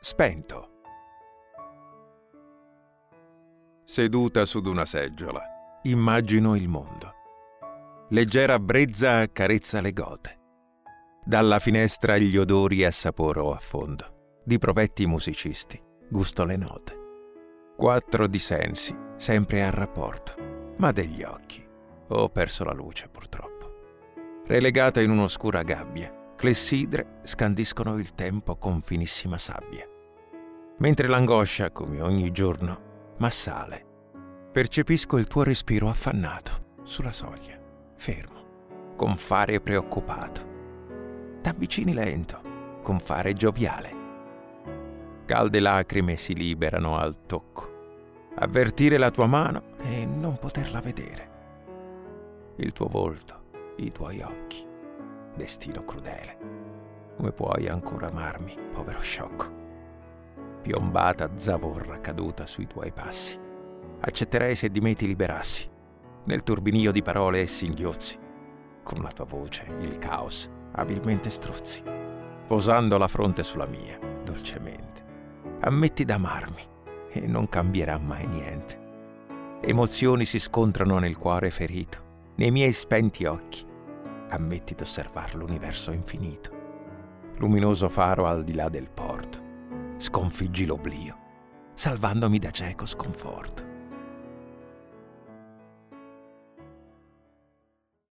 spento. Seduta su d'una seggiola, immagino il mondo. Leggera brezza accarezza le gote. Dalla finestra gli odori assaporo a fondo. Di provetti musicisti gusto le note. 4 di sensi, sempre a rapporto, ma degli occhi ho perso la luce purtroppo. Relegata in un'oscura gabbia, clessidre scandiscono il tempo con finissima sabbia. Mentre l'angoscia, come ogni giorno, m'assale, percepisco il tuo respiro affannato sulla soglia, fermo, con fare preoccupato. T'avvicini lento, con fare gioviale. Calde lacrime si liberano al tocco. Avvertire la tua mano e non poterla vedere. Il tuo volto, i tuoi occhi. Destino crudele. Come puoi ancora amarmi, povero sciocco? Piombata zavorra caduta sui tuoi passi. Accetterei se di me ti liberassi. Nel turbinio di parole e singhiozzi. Con la tua voce il caos abilmente strozzi. Posando la fronte sulla mia, dolcemente. Ammetti d'amarmi e non cambierà mai niente. Emozioni si scontrano nel cuore ferito, nei miei spenti occhi. Ammetti d'osservar l'universo infinito. Luminoso faro al di là del porto. Sconfiggi l'oblio, salvandomi da cieco sconforto.